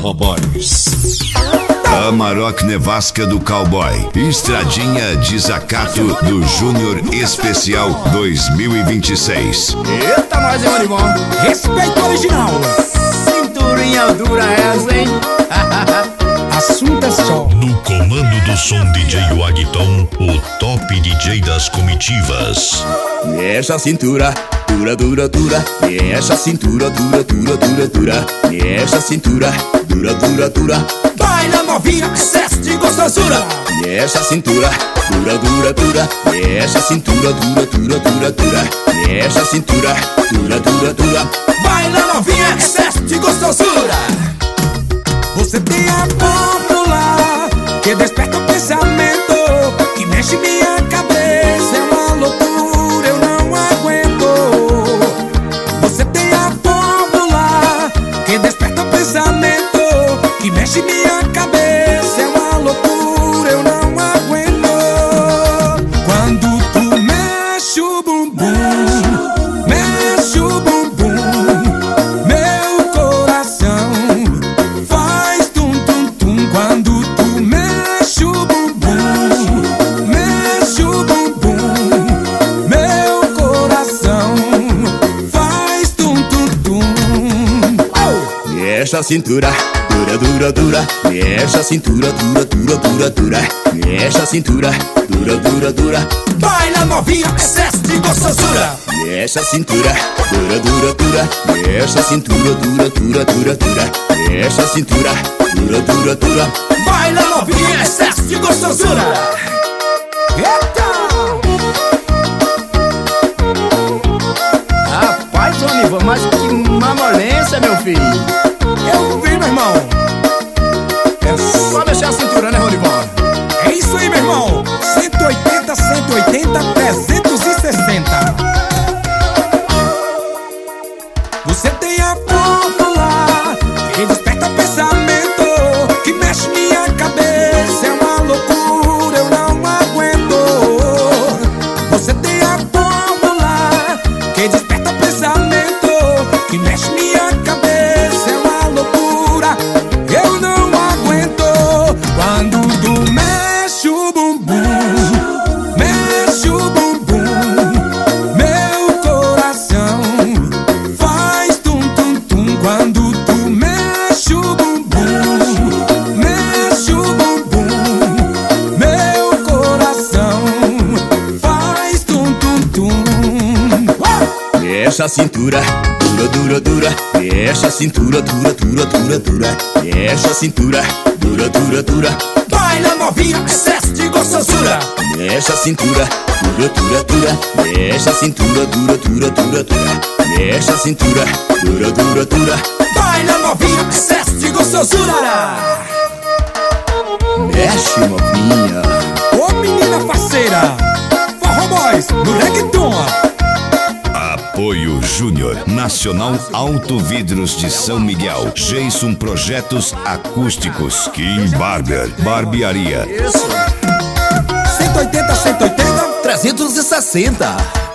Forró Boys. Amarok Nevasca do Cowboy. Estradinha Desacato do Júnior Especial 2026. Eita, nós, hein, Maribon? Respeito original. Cinturinha dura essa, hein? Assunto é só. No comando do som DJ Wagton, o top DJ das comitivas. Mexe a cintura, dura, dura, dura. Mexe a cintura, dura, dura, dura, dura. Mexe a cintura, dura, dura, dura. Baila novinha, excesso de gostosura. Mexe a cintura, dura, dura, dura. Mexe a cintura, dura, dura, dura, dura. Mexe a cintura, dura, dura, dura. Baila novinha, excesso de gostosura. Você tem a fórmula que desperta o pensamento, que mexe minha cabeça, é uma loucura, eu não aguento. Você tem a fórmula que desperta o pensamento, que mexe minha cabeça, é uma loucura, eu não aguento. Quando tu mexe o bumbum, mexe o bumbum, meu coração faz tum tum tum. Quando tu mexe o bumbum, mexe o bumbum, meu coração faz tum tum tum. Mexe a cintura, dura, dura, dura. Mexe a cintura, dura, dura, dura, dura. Mexe a cintura, dura, dura, dura. Baila novinha, excesso de gostosura. Mexe a cintura, dura, dura, dura. Mexe a cintura, dura, dura, dura, dura. Mexe a cintura, dura, dura, dura. Baila novinha, excesso de gostosura. Eita! Rapaz, ô Nivan, mas que mamolência, meu filho. Eu vi, meu irmão. É só mexer a cintura, né, Ronivon? É isso aí, meu irmão. 180, 180, 360. Você tem a fórmula que desperta pensamento, que mexe minha cabeça, é uma loucura, eu não aguento. Você tem a fórmula que desperta pensamento, que mexe minha cabeça, é uma loucura, eu não aguento. Quando tu mexe o bumbum, mexe o bumbum, meu coração faz tum tum tum. Quando tu mexe o bumbum, mexe o bumbum, meu coração faz tum tum tum. Mexe a cintura, dura, dura, dura. Mexe a cintura, dura, dura, dura, dura. Mexe a cintura, dura, dura, dura. Baila novinha, excesso de gostosura. Mexe a cintura, dura, dura, dura. Mexe a cintura, dura, dura, dura, dura. Mexe a cintura, dura, dura, dura. Baila novinha, excesso de gostosura. Mexe, novinha. Ô menina parceira, Forró Boys no reggaeton. Apoio Júnior Nacional Auto Vidros de São Miguel. Jason Projetos Acústicos. Kim Barber Barbearia. 180, 180, 360.